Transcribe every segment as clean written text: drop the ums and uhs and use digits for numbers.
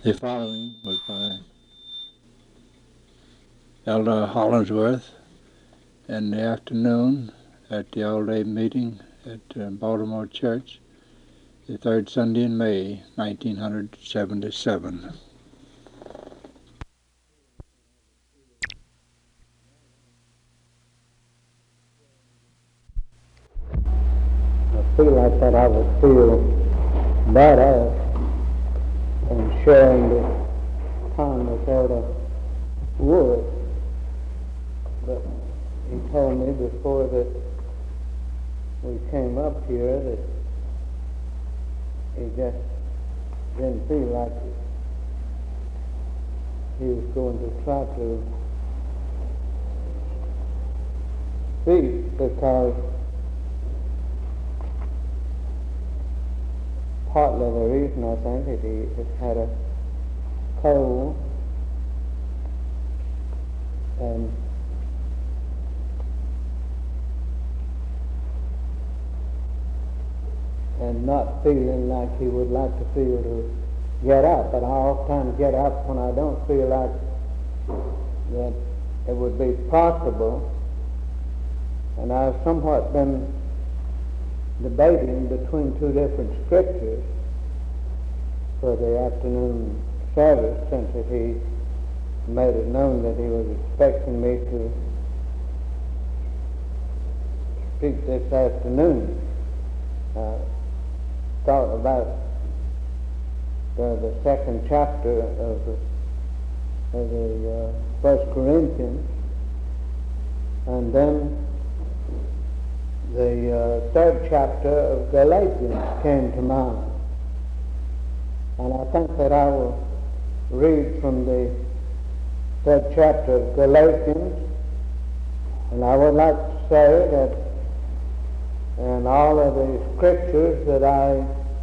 The following was by Elder Hollingsworth in the afternoon at the all-day meeting at Baltimore Church, the third Sunday in May, 1977. I feel like that I would feel better in sharing the time with Elder Wood, but he told me before that we came up here that he just didn't feel like he was going to try to speak because partly the reason I think that he had a cold and not feeling like he would like to feel to get up. But I often get up when I don't feel like that it would be possible. And I've somewhat been debating between two different scriptures for the afternoon service, since that he made it known that he was expecting me to speak this afternoon. Thought about the second chapter of the 1 Corinthians, and then the third chapter of Galatians came to mind. And I think that I will read from the third chapter of Galatians, and I would like to say that in all of the scriptures that I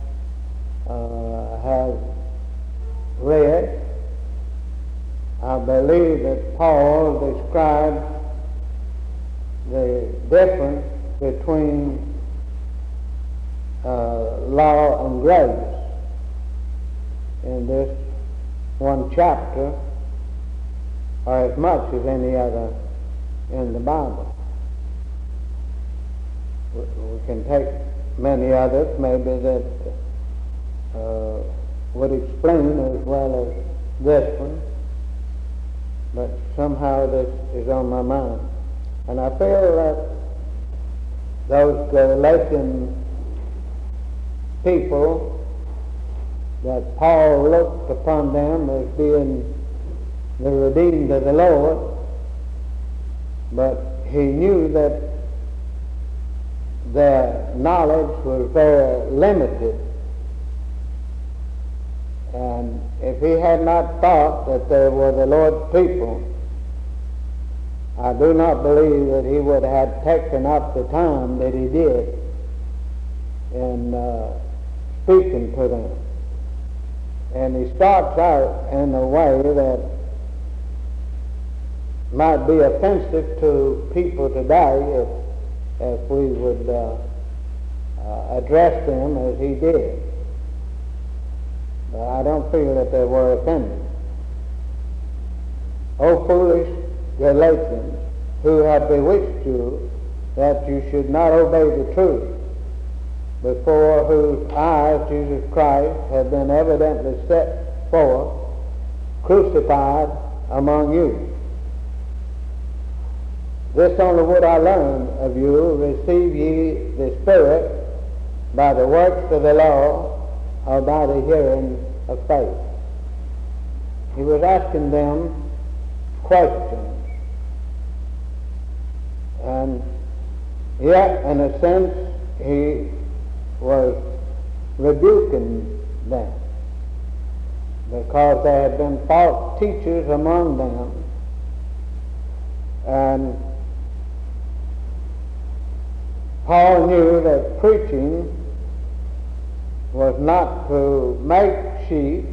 have read, I believe that Paul described the difference between law and grace in this one chapter, or as much as any other in the Bible. We can take many others maybe that would explain as well as this one, but somehow this is on my mind. And I feel that those Galatian people, that Paul looked upon them as being the redeemed of the Lord, but he knew that their knowledge was very limited. And if he had not thought that they were the Lord's people, I do not believe that he would have taken up the time that he did in speaking to them. And he starts out in a way that might be offensive to people today if we would address them as he did. But I don't feel that they were offended. O foolish Galatians, who have bewitched you that you should not obey the truth, before whose eyes Jesus Christ had been evidently set forth, crucified among you. This only would I learn of you: receive ye the Spirit by the works of the law, or by the hearing of faith? He was asking them questions. And yet, in a sense, he was rebuking them, because there had been false teachers among them, and Paul knew that preaching was not to make sheep,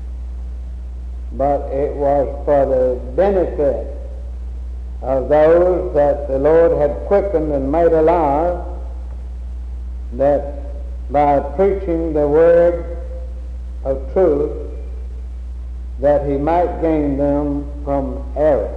but it was for the benefit of those that the Lord had quickened and made alive, that by preaching the word of truth, that he might gain them from error.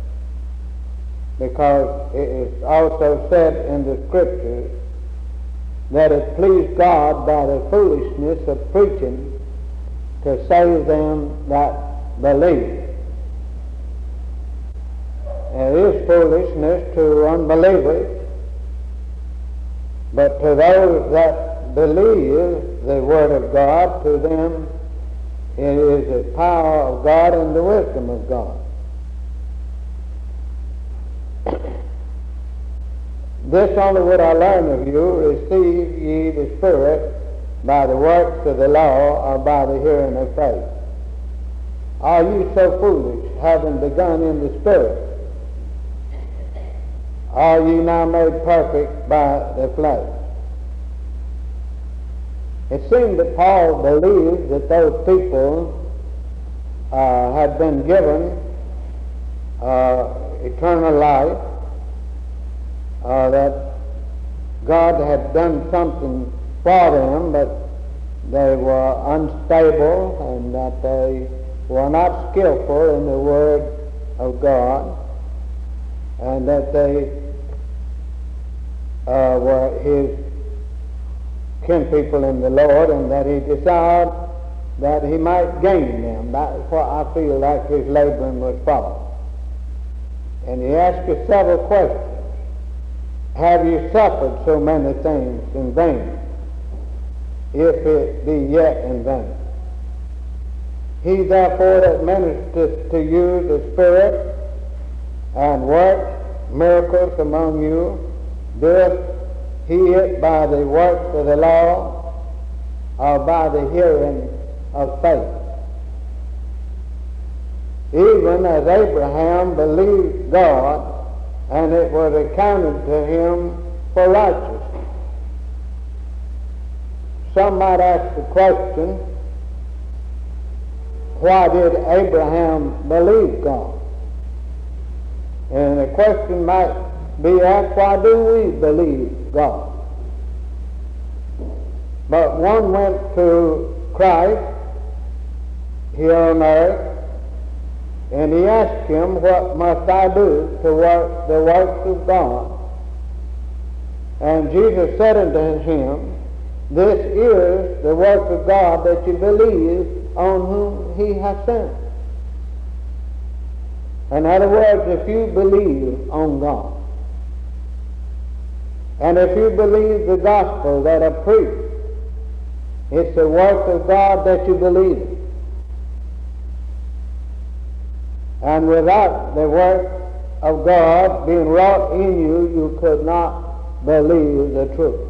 Because it is also said in the Scriptures that it pleased God by the foolishness of preaching to save them that believe. It is foolishness to unbelievers, but to those that believe the Word of God, to them it is the power of God and the wisdom of God. This only would I learn of you: receive ye the Spirit by the works of the law, or by the hearing of faith. Are you so foolish, having begun in the Spirit? Are ye now made perfect by the flesh? It seemed that Paul believed that those people had been given eternal life, that God had done something for them, but they were unstable and that they were not skillful in the Word of God, and that they were his kinpeople in the Lord, and that he desired that he might gain them. That's what I feel like his laboring was for. And he asked us several questions. Have you suffered so many things in vain, if it be yet in vain? He therefore that ministers to you the Spirit and works miracles among you, doeth he it by the works of the law, or by the hearing of faith? Even as Abraham believed God, and it was accounted to him for righteousness. Some might ask the question, why did Abraham believe God? And the question might be asked, why do we believe God? But one went to Christ here on earth, and he asked him, what must I do to work the works of God? And Jesus said unto him, this is the work of God, that you believe on whom he hath sent. In other words, if you believe on God, and if you believe the gospel that I preach, it's the work of God that you believe it. And without the work of God being wrought in you, you could not believe the truth.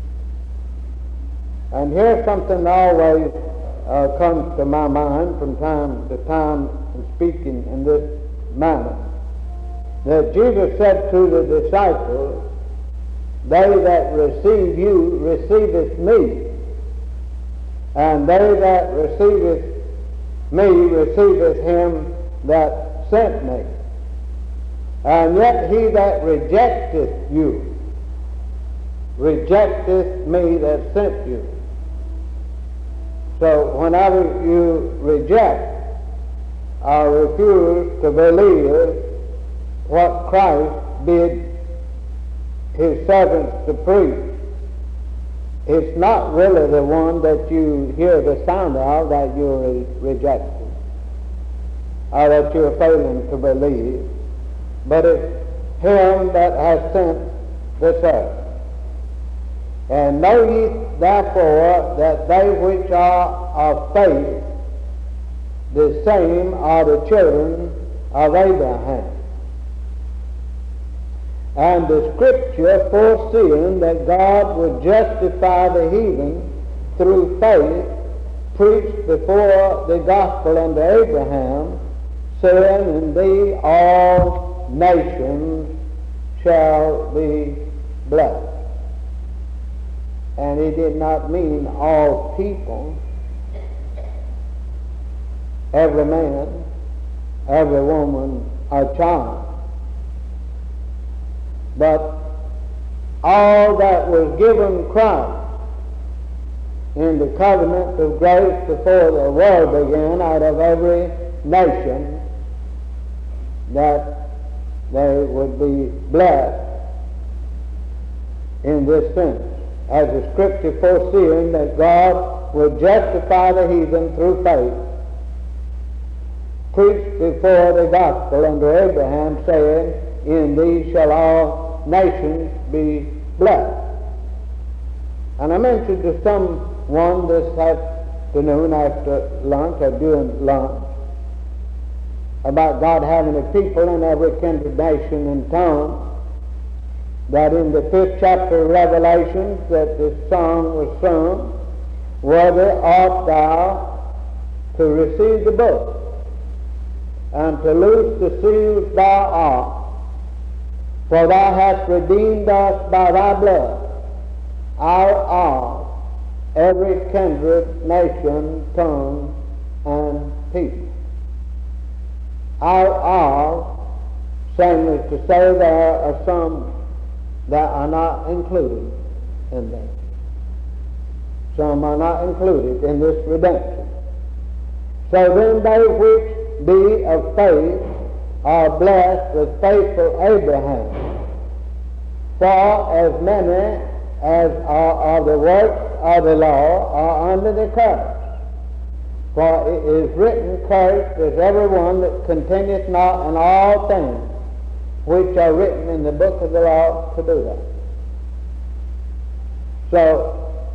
And here's something that always comes to my mind from time to time in speaking in this manner, that Jesus said to the disciples, they that receive you receiveth me, and they that receiveth me receiveth him that sent me. And yet he that rejecteth you rejecteth me that sent you. So whenever you reject or refuse to believe what Christ bid his servants to preach, it's not really the one that you hear the sound of that you're rejecting, or that you're failing to believe, but it's him that has sent the servant. And know ye therefore that they which are of faith, the same are the children of Abraham. And the Scripture, foreseeing that God would justify the heathen through faith, preached before the gospel unto Abraham, saying, in thee all nations shall be blessed. And he did not mean all people, every man, every woman, or child, but all that was given Christ in the covenant of grace before the world began, out of every nation, that they would be blessed in this sense, as the Scripture foreseeing that God would justify the heathen through faith, preached before the gospel unto Abraham, saying, in thee shall all nations be blessed. And I mentioned to someone this afternoon after lunch, or during lunch, about God having a people in every kindred, nation, and tongue, that in the 5th chapter of Revelation that this song was sung, worthy art thou to receive the book, and to loose the seals thou art, for thou hast redeemed us by thy blood, our are every kindred, nation, tongue, and people. Our are, same as to say there are some that are not included in that. Some are not included in this redemption. So then they which be of faith are blessed with faithful Abraham. For as many as are of the works of the law are under the curse. For it is written, cursed is every one that continueth not in all things which are written in the book of the law to do that. So,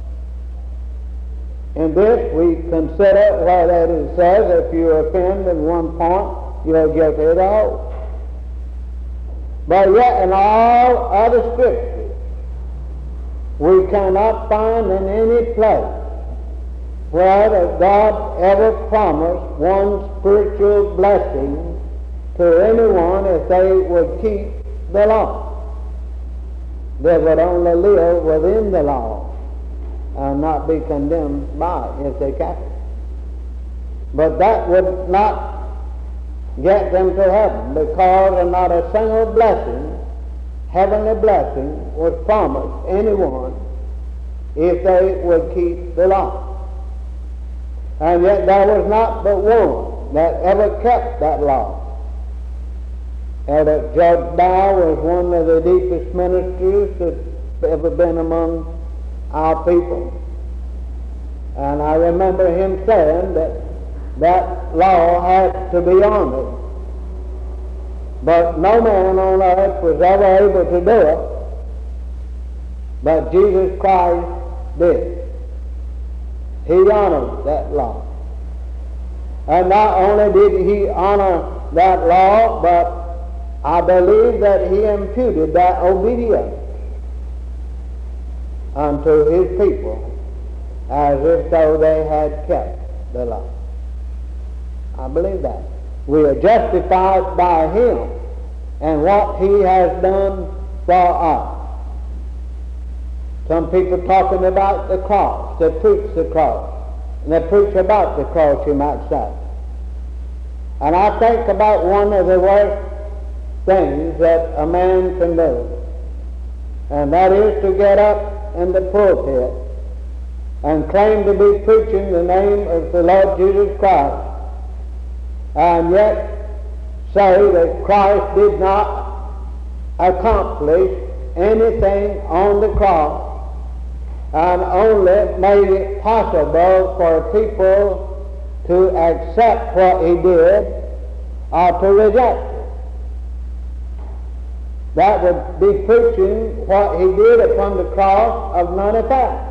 in this we consider that it says, if you offend in one point, you're guilty of the whole. But yet in all other scriptures, we cannot find in any place where God ever promised one spiritual blessing to anyone if they would keep the law. They would only live within the law and not be condemned by it if they kept it. But that would not get them to heaven, because not a single blessing, heavenly blessing, was promised anyone if they would keep the law. And yet there was not but one that ever kept that law. Elder Judge Dow was one of the deepest ministers that's ever been among our people. And I remember him saying that that law had to be honored. But no man on earth was ever able to do it, but Jesus Christ did. He honored that law. And not only did he honor that law, but I believe that he imputed that obedience unto his people as if though they had kept the law. I believe that. We are justified by him and what he has done for us. Some people talking about the cross, they preach the cross, and they preach about the cross, you might say. And I think about one of the worst things that a man can do, and that is to get up in the pulpit and claim to be preaching the name of the Lord Jesus Christ, and yet say that Christ did not accomplish anything on the cross and only made it possible for people to accept what he did or to reject it. That would be preaching what he did upon the cross of none effect.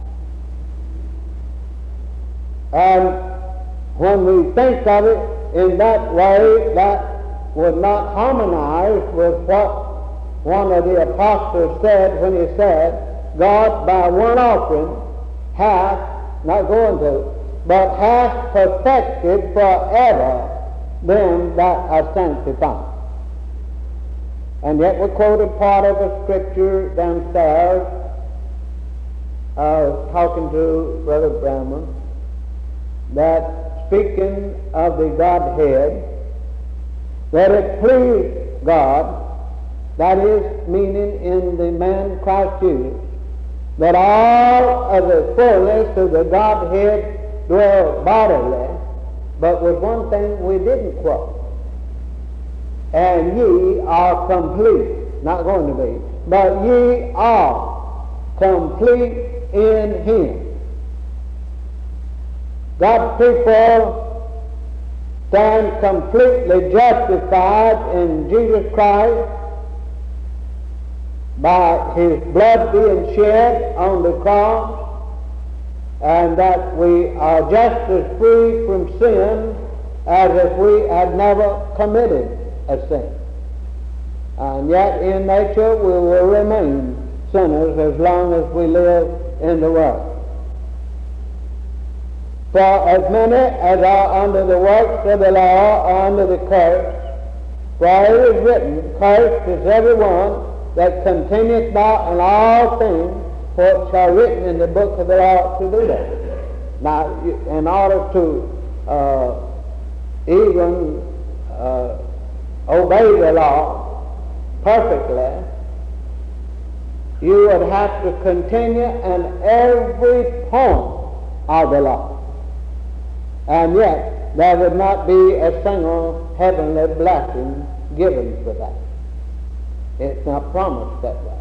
And when we think of it in that way, that would not harmonize with what one of the apostles said when he said, God by one offering hath, not going to, but hath perfected forever them that are sanctified. And yet we quoted part of a scripture downstairs. I was talking to Brother Bramman, that speaking of the Godhead, that it pleased God, that is, meaning in the man Christ Jesus, that all of the fullness of the Godhead dwell bodily but with one thing we didn't quote. And ye are complete. Not going to be. But ye are complete in Him. God's people stand completely justified in Jesus Christ by His blood being shed on the cross, and that we are just as free from sin as if we had never committed a sin. And yet in nature we will remain sinners as long as we live in the world. For as many as are under the works of the law are under the curse, for it is written, cursed is every one that continueth not in all things which are written in the book of the law to do that. Now, in order to even obey the law perfectly, you would have to continue in every point of the law. And yet, there would not be a single heavenly blessing given for that. It's not promised that way.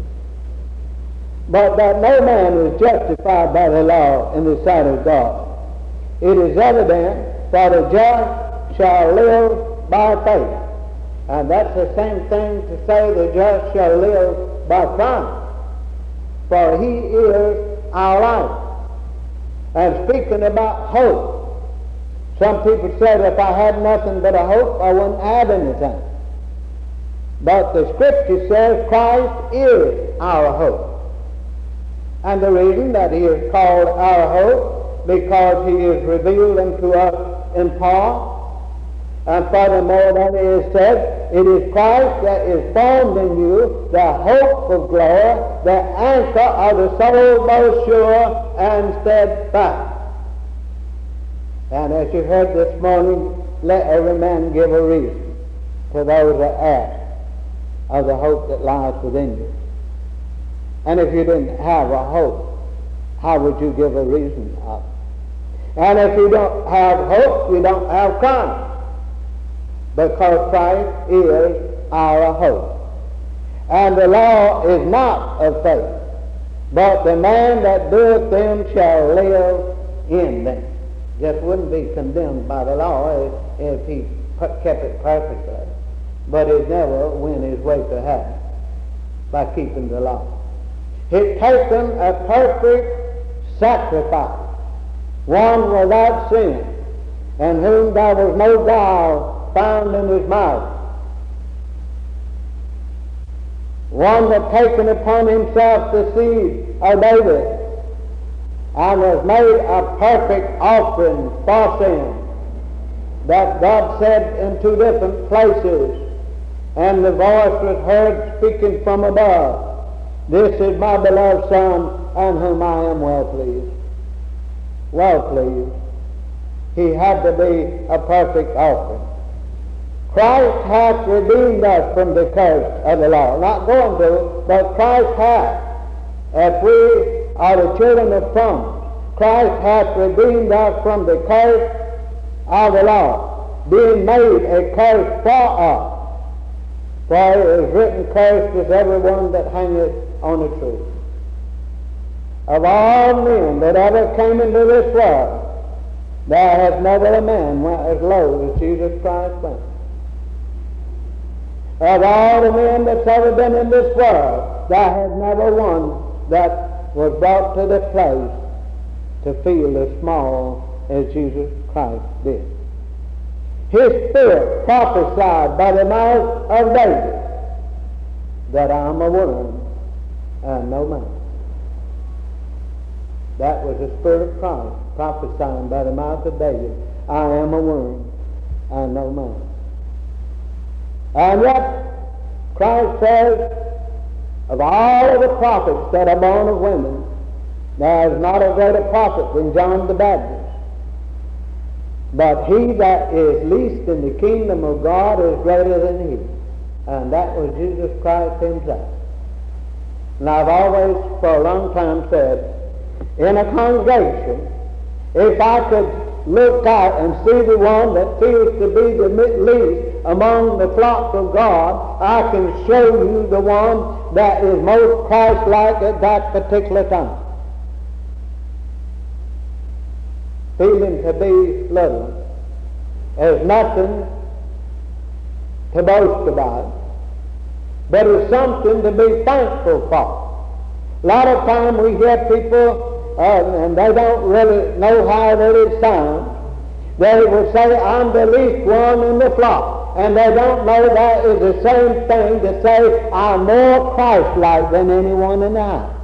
But that no man is justified by the law in the sight of God. It is evident that the just shall live by faith. And that's the same thing to say the just shall live by Christ. For He is our life. And speaking about hope, some people said if I had nothing but a hope, I wouldn't have anything. But the Scripture says Christ is our hope. And the reason that He is called our hope, because He is revealed unto us in part. And furthermore, that it is said, it is Christ that is formed in you, the hope of glory, the anchor of the soul both sure and steadfast. And as you heard this morning, let every man give a reason to those that ask of the hope that lies within you. And if you didn't have a hope, how would you give a reason of it? And if you don't have hope, you don't have Christ. Because Christ is our hope. And the law is not of faith, but the man that doeth them shall live in them. Just wouldn't be condemned by the law if he kept it perfectly, but he'd never win his way to heaven by keeping the law. He'd taken a perfect sacrifice, one without sin, in whom there was no guile found in his mouth. One that taken upon himself the seed of David and was made a perfect offering for sin, that God said in two different places, and the voice was heard speaking from above, "This is my beloved Son, in whom I am well pleased." Well pleased. He had to be a perfect offering. Christ hath redeemed us from the curse of the law. Not going to, but Christ hath. If we are the children of promise, Christ hath redeemed us from the curse of the law, being made a curse for us. For it is written, "Cursed is every one that hangeth on a tree." Of all men that ever came into this world, there has never a man went as low as Jesus Christ went. Of all the men that's ever been in this world, there has never one that was brought to the place to feel as small as Jesus Christ did. His Spirit prophesied by the mouth of David that I am a worm and no man. That was the Spirit of Christ prophesying by the mouth of David, I am a worm and no man. And yet, Christ says, of all of the prophets that are born of women, there is not a greater prophet than John the Baptist. But he that is least in the kingdom of God is greater than he. And that was Jesus Christ himself. And I've always, for a long time, said, in a congregation, if I could look out and see the one that feels to be the least among the flock of God, I can show you the one that is most Christ-like at that particular time. Feeling to be little is nothing to boast about, but it's something to be thankful for. A lot of times we hear people, and they don't really know how it really sounds. They will say, I'm the least one in the flock. And they don't know that is the same thing to say, I'm more Christ-like than anyone in the house.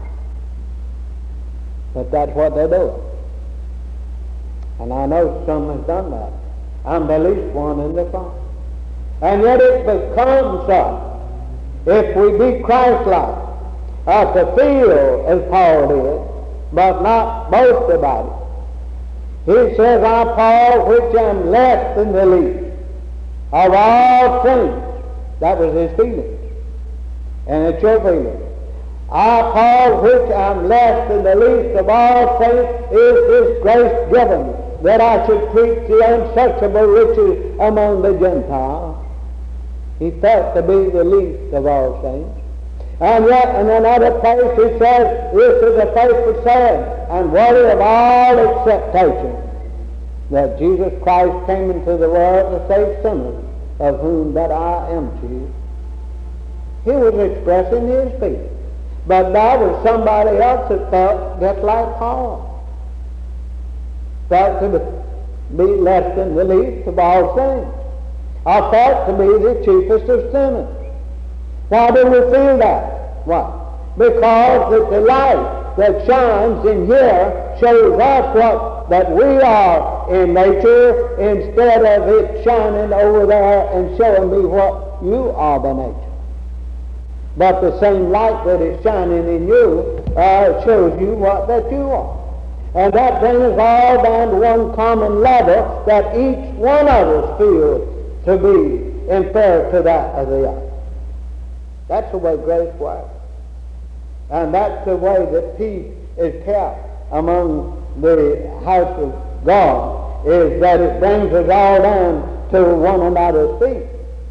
But that's what they do. And I know some has done that. I'm the least one in the flock. And yet it becomes us, if we be Christ-like, to feel as Paul did, but not boast about it. He says, I, Paul, which am less than the least of all things. That was his feelings. And it's your feelings. I, Paul, which am less than the least of all things, is this grace given, that I should preach the unsearchable riches among the Gentiles. He felt to be the least of all things. And yet in another place he says, this is a faithful saying and worthy of all acceptation, that Jesus Christ came into the world to save sinners, of whom that I am chief. He was expressing his feelings. But there was somebody else that felt just like Paul. Felt to be less than the least of all things. Or felt to be the chiefest of sinners. Why do we feel that? Why? Because the light that shines in here shows us what that we are in nature, instead of it shining over there and showing me what you are by nature. But the same light that is shining in you shows you what that you are. And that brings us all down to one common level that each one of us feels to be inferior to that of the other. That's the way grace works. And that's the way that peace is kept among the house of God, is that it brings us all down to one another's feet.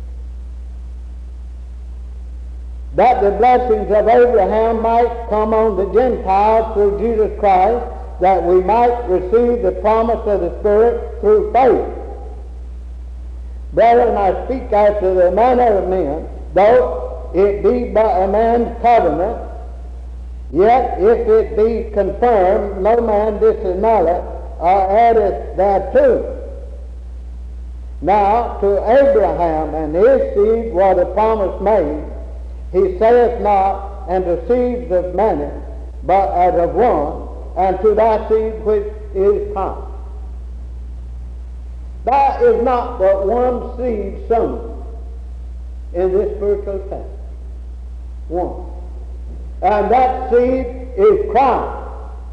That the blessings of Abraham might come on the Gentiles through Jesus Christ, that we might receive the promise of the Spirit through faith. Brethren, I speak after the manner of men, though it be by a man's covenant, yet if it be confirmed, no man disannulleth or addeth thereto. Now to Abraham and his seed was a promise made. He saith not, and to seeds of many, but as of one, and to thy seed which is promised. There is not but one seed sown in this spiritual sense. One. And that seed is Christ.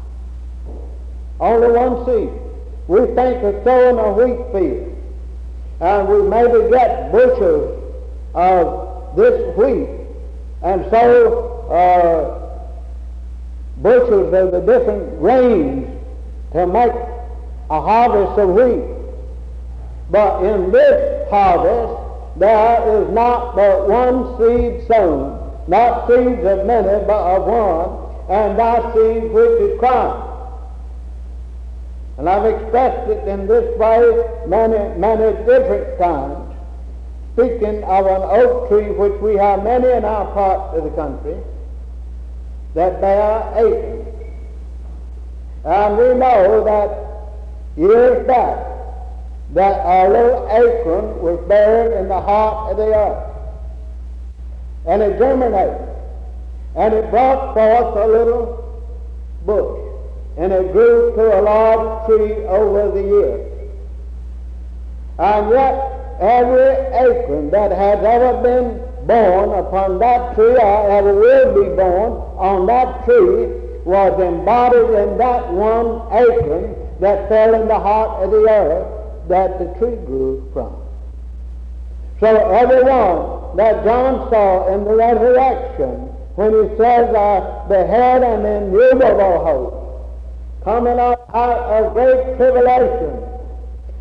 Only one seed. We think of sowing a wheat field, and we maybe get bushels of this wheat, and sow bushels of the different grains to make a harvest of wheat. But in this harvest there is not but one seed sown, not seeds of many, but of one, and thy seed which is Christ. And I've expressed it in this way many different times, speaking of an oak tree which we have many in our parts of the country that bear acorns. And we know that years back that a little acorn was buried in the heart of the earth. And it germinated. And it brought forth a little bush. And it grew to a large tree over the years. And yet every acorn that has ever been born upon that tree, or ever will be born on that tree, was embodied in that one acorn that fell in the heart of the earth that the tree grew from. So everyone that John saw in the resurrection, when he says, I beheld an innumerable host coming up out of great tribulation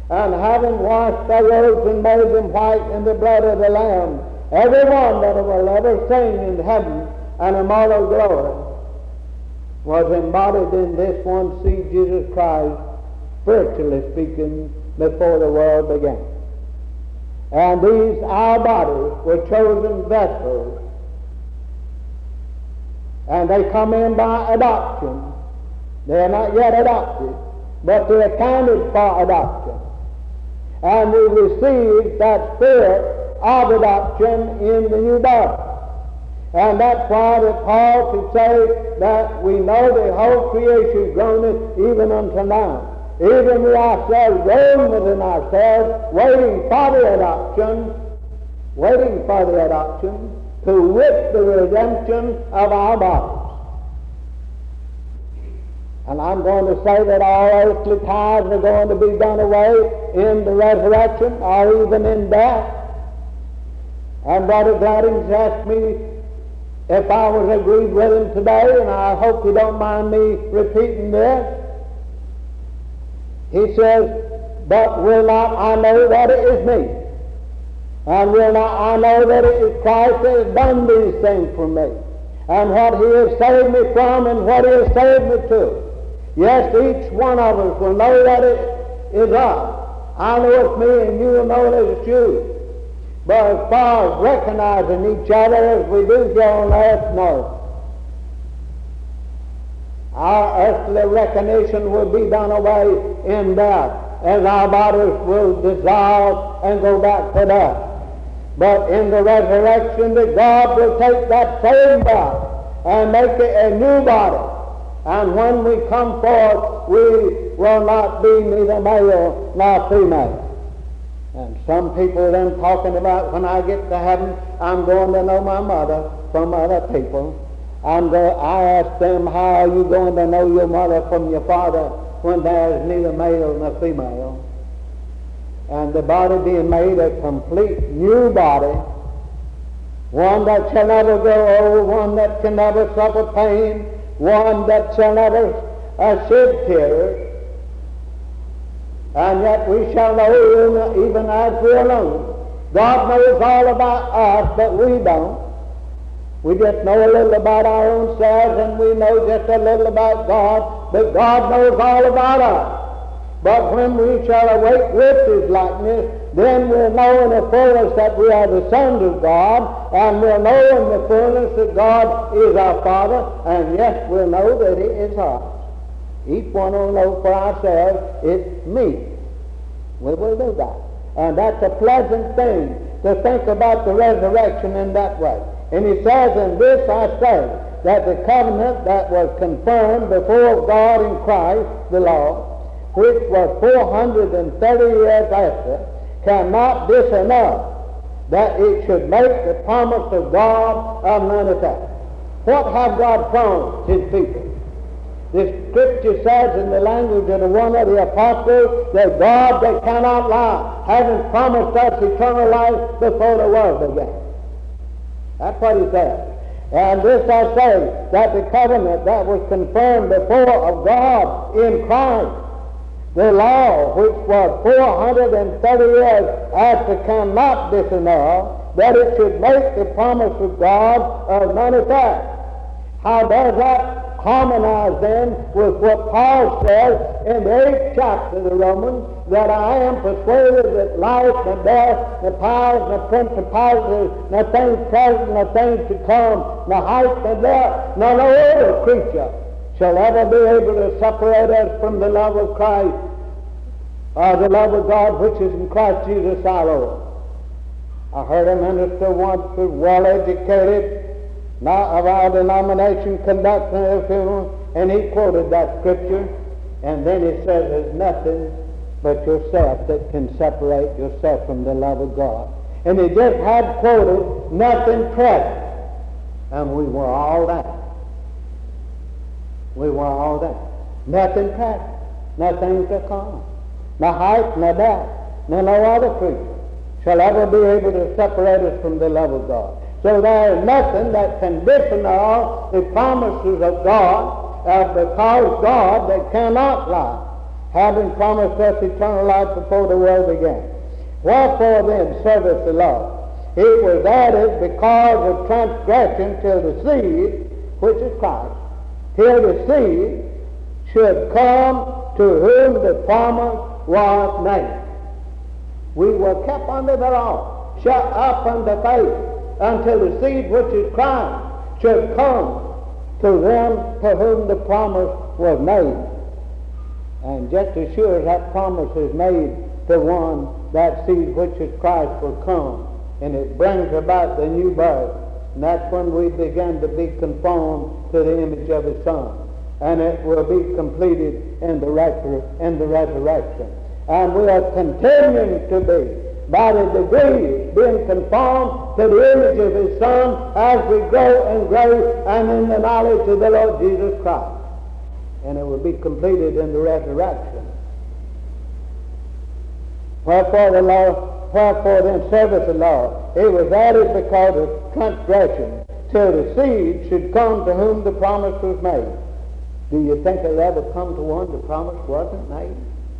and having washed their robes and made them white in the blood of the Lamb, every one that will ever sing in heaven and immortal glory was embodied in this one seed, Jesus Christ, spiritually speaking, before the world began. And these, our bodies, were chosen vessels, and they come in by adoption. They are not yet adopted, but they are counted for adoption. And we receive that spirit of adoption in the new birth. And that's why that Paul could say that we know the whole creation groaneth even unto now. Even we ourselves groan within ourselves, waiting for the adoption, to wit the redemption of our bodies. And I'm going to say that all earthly ties are going to be done away in the resurrection or even in death. And Brother Gladdings asked me if I was agreed with him today, and I hope you don't mind me repeating this. He says, but will not I know that it is me? And will not I know that it is Christ that has done these things for me? And what he has saved me from and what he has saved me to. Yes, each one of us will know that it is us. I know it's me and you will know that it's you. But as far as recognizing each other as we do here on earth, no. Our earthly recognition will be done away in death, as our bodies will dissolve and go back to death. But in the resurrection, that God will take that same body and make it a new body. And when we come forth, we will not be neither male nor female. And some people then talking about when I get to heaven, I'm going to know my mother from other people. I ask them, how are you going to know your mother from your father when there is neither male nor female? And the body being made a complete new body, one that shall never grow old, one that can never suffer pain, one that shall never shed tears. And yet we shall know even as we are known. God knows all about us, but we don't. We just know a little about our own selves, and we know just a little about God, but God knows all about us. But when we shall awake with his likeness, then we'll know in the fullness that we are the sons of God, and we'll know in the fullness that God is our Father, and yes, we'll know that he is ours. Each one will know for ourselves, it's me. We will do that. And that's a pleasant thing to think about the resurrection in that way. And he says, in this I say, that the covenant that was confirmed before God in Christ, the Lord, which was 430 years after, cannot disannul that it should make the promise of God of none effect. What have God promised his people? The scripture says in the language of one of the apostles that God that cannot lie hasn't promised us eternal life before the world began. That's what he says. And this I say, that the covenant that was confirmed before of God in Christ, the law which was 430 years after cannot disannul, that it should make the promise of God of none effect. How does that harmonize then with what Paul says in the 8th chapter of the Romans, that I am persuaded that life and death, the powers and the principalities, the things present, the things to come, the height and depth, none other creature shall ever be able to separate us from the love of Christ, or the love of God which is in Christ Jesus our Lord. I heard a minister once who was well educated, not of our denomination, conducting a funeral, and he quoted that scripture, and then he says there's nothing but yourself that can separate yourself from the love of God. And he just had quoted nothing present, and we were all that. We were all that. Nothing present, nothing to come. No height, no depth, no other creature shall ever be able to separate us from the love of God. So there is nothing that can disannul the promises of God, because God that cannot lie having promised us eternal life before the world began. Wherefore then serveth the Lord? It was added because of transgression till the seed, which is Christ, till the seed should come to whom the promise was made. We were kept under the law, shut up under faith, until the seed, which is Christ, should come to them to whom the promise was made. And just as sure as that promise is made to one, that seed, which is Christ, will come, and it brings about the new birth. And that's when we begin to be conformed to the image of His Son. And it will be completed in the resurrection. And we are continuing to be, by the degrees, being conformed to the image of His Son as we grow and grow and in the knowledge of the Lord Jesus Christ. And it will be completed in the resurrection. Wherefore then serveth the Lord? It was added because of transgression, till the seed should come to whom the promise was made. Do you think it'll ever come to one the promise wasn't made?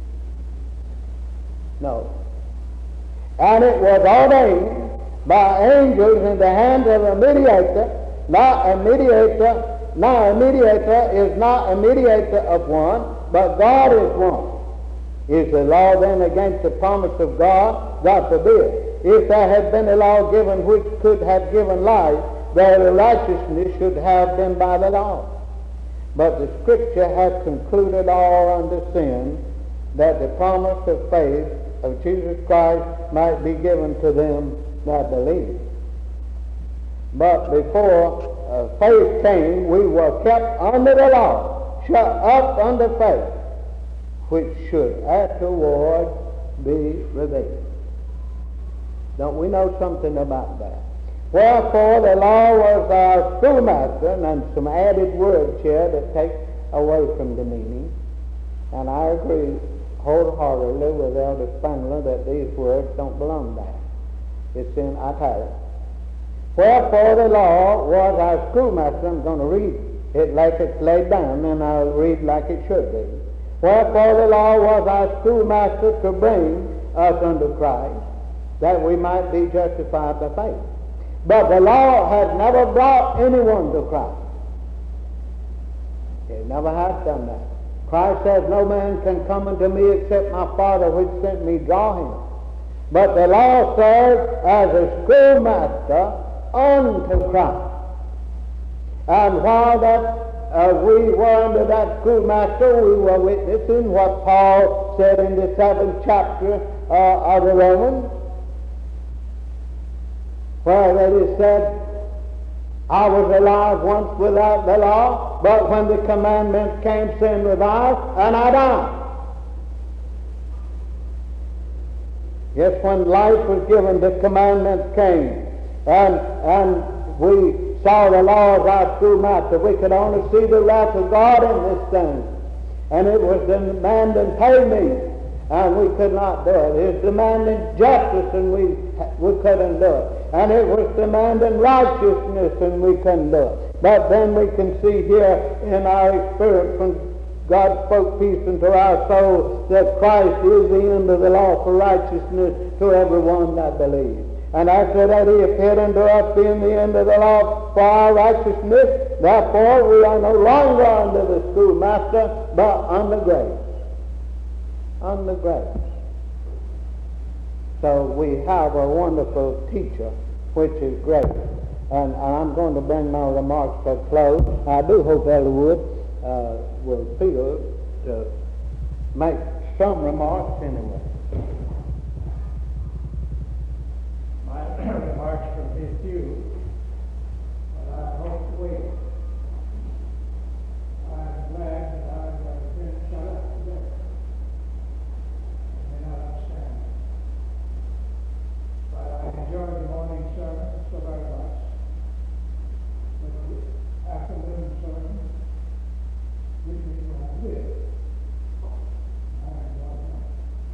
No. And it was ordained by angels in the hand of a mediator. Now a mediator is not a mediator of one, but God is one. Is the law then against the promise of God? God forbid. If there had been a law given which could have given life, then the righteousness should have been by the law. But the Scripture has concluded all under sin, that the promise of faith of Jesus Christ might be given to them that believe. But before faith came, we were kept under the law, shut up under faith, which should afterward be revealed. Don't we know something about that? Wherefore the law was our schoolmaster, and some added words here that take away from the meaning. And I agree wholeheartedly with Elder Spangler that these words don't belong there. It's in italics. Wherefore the law was our schoolmaster. I'm going to read it like it's laid down, and I'll read like it should be. Wherefore the law was our schoolmaster to bring us unto Christ, that we might be justified by faith. But the law had never brought anyone to Christ. It never has done that. Christ says, no man can come unto me except my Father which sent me draw him. But the law serves as a schoolmaster unto Christ. And while we were under that schoolmaster, we were witnessing what Paul said in the 7th chapter of the Romans, where it is said, I was alive once without the law, but when the commandments came, sin revived, and I died. Yes, when life was given, the commandments came, and we saw the law as our schoolmaster. We could only see the wrath of God in this thing, and it was demanding pay me, and we could not do it. It was demanding justice, and we couldn't do it. And it was demanding righteousness, and we couldn't do it. But then we can see here in our experience, when God spoke peace into our soul, that Christ is the end of the law for righteousness to everyone that believes. And after that he appeared unto us being the end of the law for our righteousness. Therefore we are no longer under the schoolmaster, but under grace. Under grace. So we have a wonderful teacher, which is grace. And I'm going to bring my remarks to a close. I do hope Elder Wood will feel to make some remarks anyway. My remarks from his view, but I hope to wait. I'm glad that I've been shut up today. I may not understand. But I enjoyed the morning sermon so very much. But the afternoon sermon, which is when I live, I enjoyed that.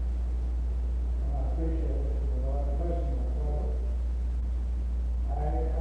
And I appreciate it. The Lord bless you, my brother. I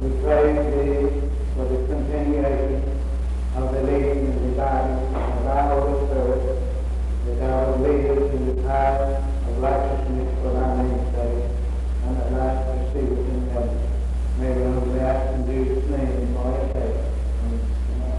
We praise Thee for the continuation of the leading and the guiding of Thy Holy Spirit, that Thou wilt lead us in the path of righteousness for Thy name's sake, and at last receive us in heaven. May we humbly ask in Jesus' name and for His sake. Amen.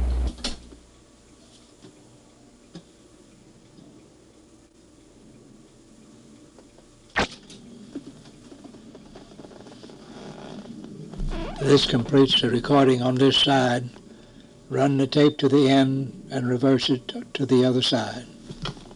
This completes the recording on this side. Run the tape to the end and reverse it to the other side.